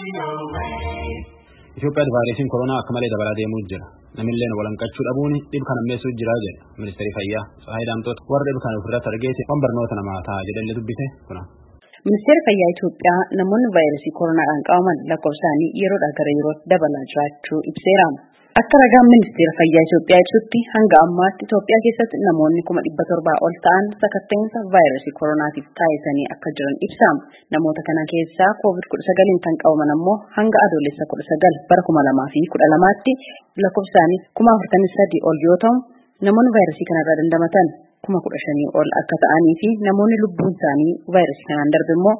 Itoophiyaatti vaayirasiin koronaa akka malee dabalaa deemuu jira. Namilleen walanqachuu dhabuun dhibee kana ammeessuu jira jedha Ministeerri Fayyaa. Tsahaayi Daamtoot warra dhibee kana ofirratti argeeti waan barnoota namaa ta'a jedhallee dubbise kuna. Ministeerri Fayyaa Itoophiyaa namoonni vaayirasii koronaadhaan qabaman lakkoofsaanii yeroodhaa gara yerootti dabalaa jiraachuu ibseera. Akka ragaan Ministeera Fayyaa Itoophiyaa ibsutti hanga ammaatti Itoophiyaa keessatti namoonni 700 ol ta'an sakatta'insa vaayirasii koronaatiif taasisanii akka jiran ibsa. Namoota kana keessaa COVID-19 kan qabaman ammoo hanga adoolessa 19 bara 2012tti lakkoofsaanii 43 ol yoo ta'u, namoonni vaayirasii kanarraa dandamatan 15,000 ol akka ta'anii fi namoonni lubbuun isaanii vaayirasii kanaan darbe immoo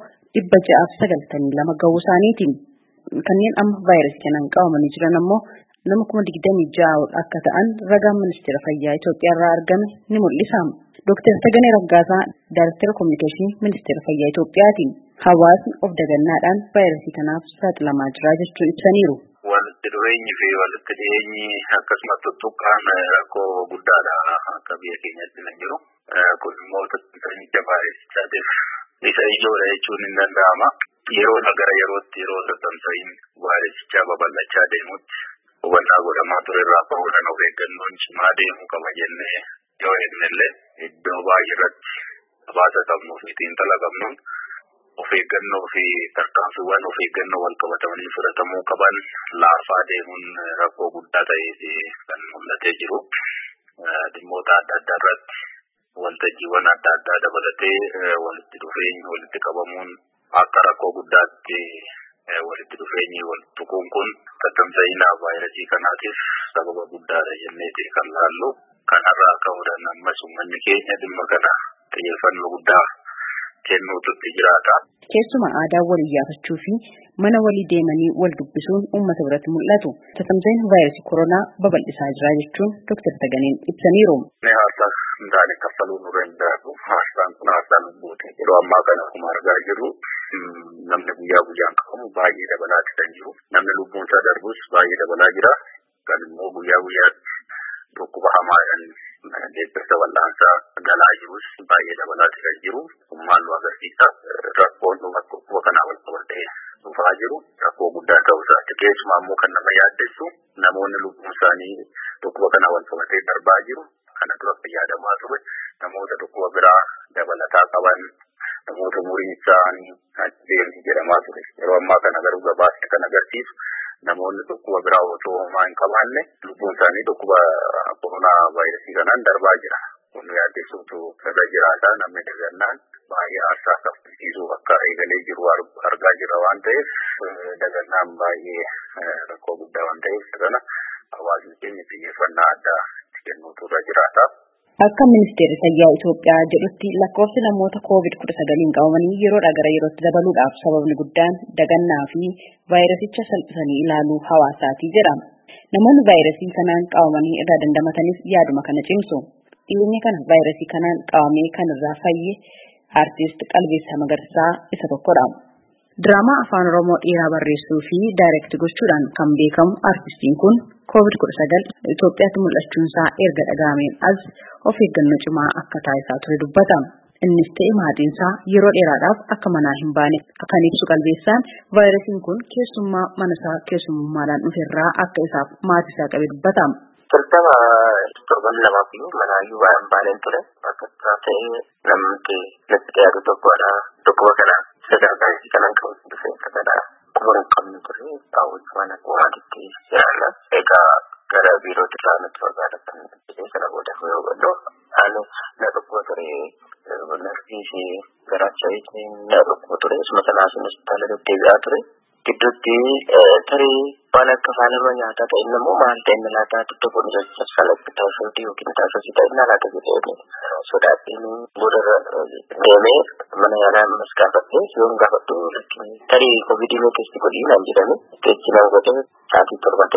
692 gahuu isaaniiti. Kanneen amma vaayirasii kanaan qabamanii jiran ammoo nama 26,000 ol akka ta'an ragaan Ministeera Fayyaa Itoophiyaa irraa argame ni mul'isa. Dr. Taganee Raggaasaa Daayirektara Kominikeeshinii Ministeera Fayyaa Itoophiyaati. Hawaasni of dagannaadhaan vaayirasii kanaaf saaxilamaa jira jechuu ibsaniiru. Walitti dhufeenyi fi walitti dhiyeenyi akkasumas tuttuqqaan rakkoo guddaadha akka biyya keenyatti kan jiru. Kun immoo tajaajila vaayirasichaatiif isa ijoodha jechuun hin danda'ama. Yeroodha gara yerootti yeroo tatamsa'iin vaayirasichaa babal'achaa deemutti hubannaa godhamaa ture irraa ka'uudhaan of eeggannoon cimaa deemuu qaba jennee yoo eegnellee iddoo baay'ee irratti habaasa qabnuu fi xiinxala qabnuun of eeggannoo fi tarkaanfiiwwan of eeggannoo wal qabatamanii fudhatamuu qaban laafaa deemuun rakkoo guddaa ta'ee kan mul'atee jiru. Dhimmoota adda addaa irratti waltajjiiwwan adda addaa dabalatee walitti dhufeenyi walitti qabamuun akka rakkoo guddaatti walitti dhufeenyi walitti tuquun kun tatamsa'ina vaayirasii kanaatiif sababa guddaadha jenneeti kan laallu. Kanarraa ka'uudhaan ammas uummanni keenya dhimma kana xiyyeeffannoo guddaa kennuutu jiraata. Keessumaa aadaa walii yaafachuu fi mana walii deemanii wal dubbisuun uummata biratti mul'atu. Tatamsa'ina vaayirasii koronaa babal'isaa jira jechuun Dr. Taganeen ibsaniiru. Haasaan hundaan kaffaluu nu danda'u. Haasaan kun haasaa lubbuuti. Yeroo ammaa kana akkuma argaa jirru namni guyyaa guyyaan qabamu baay'ee dabalaa kan jiru. Namni lubbuun isaa darbus baay'ee dabalaa jira. Kan immoo guyyaa guyyaatti dhukkuba hamaadhaan deeggarsa wal'aansaa galaa jirus baay'ee dabalaa kan jiru. Maal nu agarsiisa? Rakkoon dhukkuba kanaa wal qabatee dhufaa jiru rakkoo guddaa ta'uu isaati. Keessumaa immoo kan nama yaaddessu namoonni lubbuun isaanii dhukkuba kanaa wal qabatee darbaa jiru. Kana dura fayyadamaa ture. Namoota dhukkuba biraa dabalataa qaban namoota umuriin isaanii deemni jedhamaa ture. Yeroo ammaa kana garuu gabaasni kan agarsiisu namoonni dhukkuba biraa otoo homaa hin qabaanne lubbuun isaanii dhukkuba koronaa vaayirasii kanaan darbaa jira. Kun yaaddessuutu irra jiraata. Namni dagannaan baay'ee aarsaa kaffalchiisuu akka eegalee jiru argaa jirra waan ta'eef dagannaan baay'ee rakkoo guddaa waan ta'eef kana hawaasni keenya xiyyeeffannaa addaa kennuutu irra jiraata. Akka Ministeerri Fayyaa Itoophiyaa jedhutti lakkoofsi namoota COVID-19 qabamanii yeroodhaa gara yerootti dabaluudhaaf sababni guddaan dagannaa fi vaayirasicha salphisanii ilaaluu hawaasaati jedhama. Namoonni vaayirasii kanaan qabamanii irraa dandamatanis yaaduma kana cimsu. Dhiyeenya kana vaayirasii kanaan qabamee kan irraa fayye Artiist Qalbeessaa Magarsaa isa tokkodha. Diraamaa Afaan Oromoo dheeraa barreessuu fi daayirektii gochuudhaan kan beekamu artistiin kun COVID-19 Itoophiyaatti mul'achuun isaa erga dhaga'ameen as of eeggannoo cimaa akka taasisaa ture dubbata. Innis ta'e maatiin isaa yeroo dheeraadhaaf akka manaa hin baane kan ibsu Qalbeessaan vaayirasiin kun keessummaa mana isaa keessummaadhaan dhuferraa akka isaaf maatii isaa qabe dubbata. Jalqaba torban lamaaf manaayyuu waan baaneen ture. Akka ta'e namni natti dhiyaatu tokkodha. Dhukkuba kana sadarkaa kanaan qabu dhufee kakadha. Kuma hin qabne ture. Daawwachuu waan akka waantitti jiraanna. Egaa gara biirootti irraa nutti barbaadatan jedhee sana booda yoo godhu ani na dhukkuba ture. Narkii fi garaacha na dhukkuba ture. Isuma sanaas hospitaala deddeebi'aa ture. Gidduutti tarii waan akka faalama nyaataa ta'e immoo maal ta'e inni laataa tokko ni sassaalatti taasifamti yookiin taasifamti ta'e inni laata jedhee sodaattiin boodarra deemee mana yaalaa maskaafattee yoon gaafadhu tarii COVID-19 keessi godhii naan jedhame teechi naan godhe sa'aatii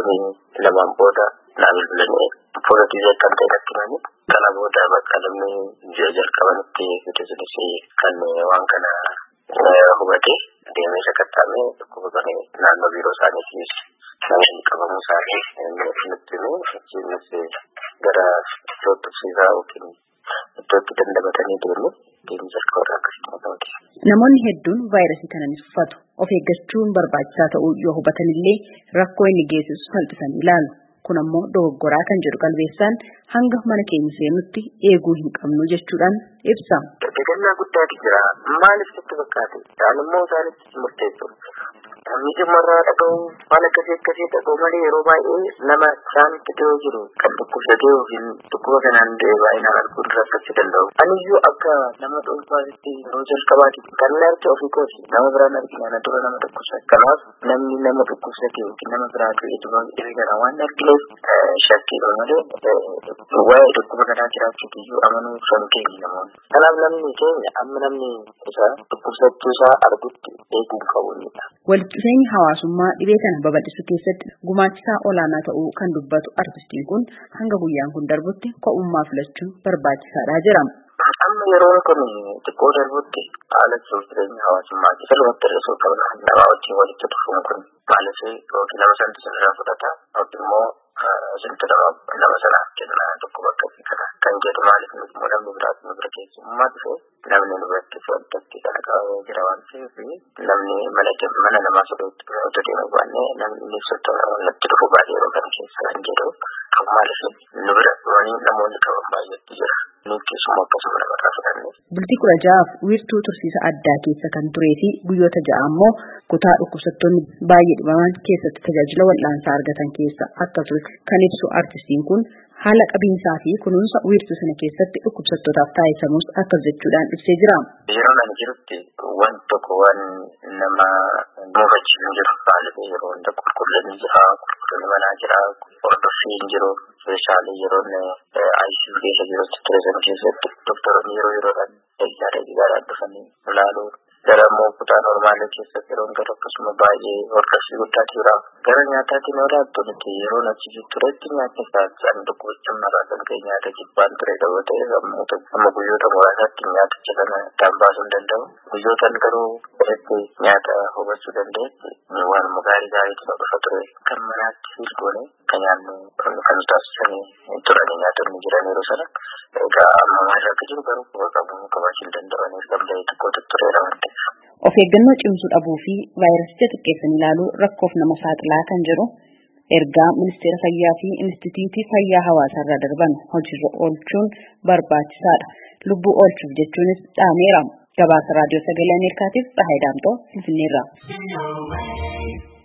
72 booda naa bilbilanii poozitiivii kan ta'e natti himanii kana booda bakka namni jalqabanitti fidisinis kan waan kana hubate deemee sakattaamee dhukkuba kana naannoo biiroo isaaniitiif namni qabamuu isaanii nutti achiinis gara iddoo tuksiisaa yookiin iddootti dandamatanii deemu jalqabarraa akkasuma ta'uuti. Namoonni hedduun vaayirasii kana ni tuffatu. Of eeggachuun barbaachisaa ta'uu yoo hubatanillee rakkoo inni geessisu salphisanii ilaalu. Kun ammoo dogoggoraa kan jedhu qalbeessaan hanga mana keenya seenutti eeguu hin qabnu jechuudhaan ibsa. Dagannaa guddaatu jira. Maaliif sitti fakkaate? Immoo isaanitti murteessu. Namni dhimmarraa dhaga'u waan akkasii dhaga'u malee yeroo baay'ee nama isaanitti dhiyoo jiru kan dhukkubsatee yookiin dhukkuba kanaan du'e baay'inaan arguun rakkachuu danda'u. Aniyyuu akka nama dhuunfaatti yeroo jalqabaati kan ilaalcha ofii kooti nama biraan argina na dura nama dhukkubsate. Kanaaf namni nama dhukkubsate yookiin nama biraa du'e dhibee kana waan argineef shakkiidha malee waa'ee dhukkuba kanaa jiraachuutu iyyuu amanuu san keenya namoonni. Kanaaf namni keenya amma namni isa dhukkubsachuu isaa argutti eeguu qabuudha. Walitti dhufeenyi hawaasummaa dhibee kana babal'isuu keessatti gumaachisaa olaanaa ta'uu kan dubbatu artistiin kun hanga guyyaan kun darbutti ko'ummaa filachuun barbaachisaadha jedhama. Amma yeroo kun xiqqoo darbutti haala jireenya hawaasummaa sirriitti hir'isuu qabna. Nama wajjin walitti dhufuun kun maaliif yookiin nama sanatti sirraa fudhata yookiin immoo isintu nama sanaaf kenna tokko bakka kana kan jedhu maaliif immoo namni biraas nu bira keessummaa dhufe namni nu biratti fudhatatti kana qabamee jira waan ta'eef namni mana namaa sodooti otoo deemuu baanne namni inni natti dhufu baay'ee yeroo kana keessa kan jedhu kan maaliif nu bira namoonni qaban baay'eetu jira. Bultii 16 wiirtuu tursiisa addaa keessa kan turee fi guyyoota 6 ammoo kutaa dhukkubsattoonni baay'ee dhibaman keessatti tajaajila wal'aansaa argatan keessa akka ture kan ibsu artistiin kun haala qabiinsaa fi kunuunsa wiirtuu sana keessatti dhukkubsattootaaf taasisamus akkas jechuudhaan ibsee jira. Yeroo ani jirutti waan tokko waan nama muufachiisu jiru baay'ee yeroo hunda qulqullinni jira qulqullinni manaa jira hordofii hin jiru. Meeshaalee yeroo ICU keessa jirutti turesan keessatti doktoroonni yeroodhaan eeggaadhaan dhufanii ilaaluu gara immoo kutaa normaalee keessatti yeroo gara akkasuma baay'ee hordofii guddaatu jira. Gara nyaataatiin olaattu nuti yeroo achi turetti nyaata isaan dhukkubachuun maraasan kee nyaata jibbaan ture ta'uu ta'e amma guyyoota muraasaatti nyaaticha kana addaan baasuu hin danda'u. Guyyootaan garuu irratti nyaata hubachuu dandeessi waan gaarii dhufa ture kan manaatti filgoone kan nyaannu kan taasisanii turanii nyaatonni jiran yeroo sana egaa amma maal akka jiru garuu qabaachuu hin danda'aniif gamlee xiqqootu tureera waan ta'eef. Of eeggannoo cimsuu dhabuu fi vaayirasicha xiqqeessanii ilaaluu rakkoof nama saaxilaa kan jedhu ergaa ministeera fayyaa fi Inistituutii Fayyaa Hawaasaarraa darban hojiirra oolchuun barbaachisaadha. Lubbuu oolchuuf jechuunis dhaameera. Gabaasa Raadiyoo Sagalee Ameerikaatiif Tsahaay Daamtoo Finfinneerraa.